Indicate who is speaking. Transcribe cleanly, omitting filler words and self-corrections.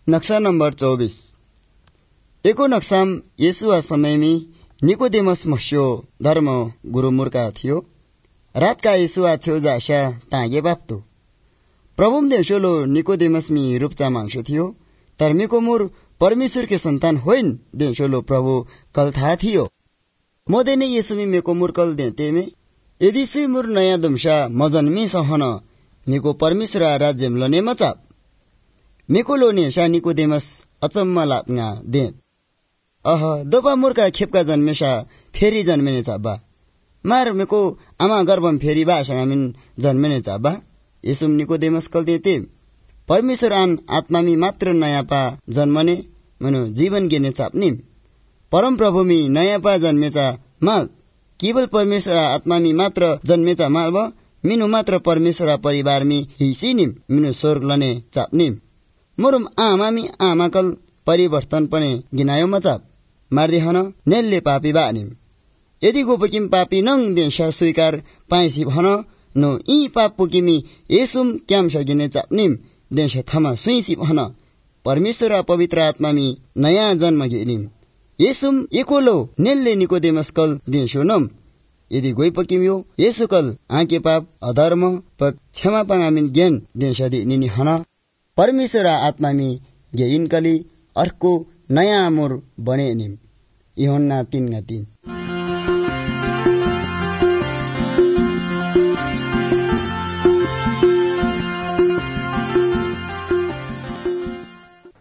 Speaker 1: नक्शा नंबर 24। एको नक्साम येसुआ समयमी निकोदेमस मस्यो धर्म गुरु मुर्का थियो। रातका येसुआ छेउजा आशा तागे बाप्तो प्रभुम देशोलो निकोदेमसमी रूपचा मांगसो थियो। तर मिकोमुर परमेश्वर के संतान होइन देशोलो प्रभु कल था थियो। मोदे ने येसुमी मेकोमुर कल देते में यदि सुई मुर नयाँ दुम्सा मजन्मी सहन निको परमेश्वर राज्यम लने मचाप मेकोलो नेशा निकोदेमस अचम्म लाग्ना देत दोपा मुर्का खेपका जन्मेसा फेरि जन्मिने चाबा मार मेको आमा गर्भम फेरि बासँगामिन जन्मिने चाबा यसुम निकोदेमस कल देते परमेश्वर आन आत्मामी मात्र नयाँ पा जन्मने मनो जीवन गेने चाप्ने परम प्रभुमी नयाँ पा जन्मेचा माल केवल परमेश्वर आत्मामी मात्र जन्मेचा माल भ मिनु मात्र परमेश्वर परिवारमी हिसिनिम मिनु स्वर्ग लने चाप्ने मुरुम आमामी आमाकल परिवर्तन पनि गिनायो मचाप मार्दै हन नेलले पापी बानिम यदि गोपकिम पापी नङ देशा स्वीकार पाएसी भन नो यी पाप पुकिमी येसुम क्याम सगिने चाप्निम देश थमा सुइसी भन परमेश्वर पवित्र आत्मामी नयाँ जन्म गिनिम येसुम एकोलो नेलले निकोदेमस कल देशो नम यदि गोइ पकिमियो येसु कल आके पाप अधर्म पक क्षमा पाङामिन ज्ञान देश दिनिनि हन परमेश्वर आत्मामी गेइन कली अर्को नयाँ मोर बने निम यूहन्ना 3:3।